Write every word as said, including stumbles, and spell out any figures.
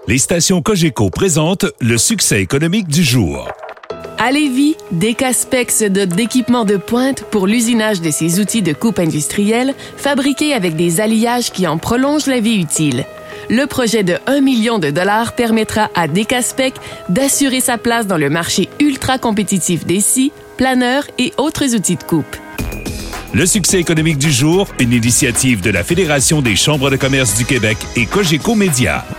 Les stations Cogeco présentent le succès économique du jour. À Lévis, Decaspex se dote d'équipements de pointe pour l'usinage de ses outils de coupe industrielle fabriqués avec des alliages qui en prolongent la vie utile. Le projet de un million de dollars permettra à Decaspex d'assurer sa place dans le marché ultra compétitif des scies, planeurs et autres outils de coupe. Le succès économique du jour, une initiative de la Fédération des chambres de commerce du Québec et Cogeco Média.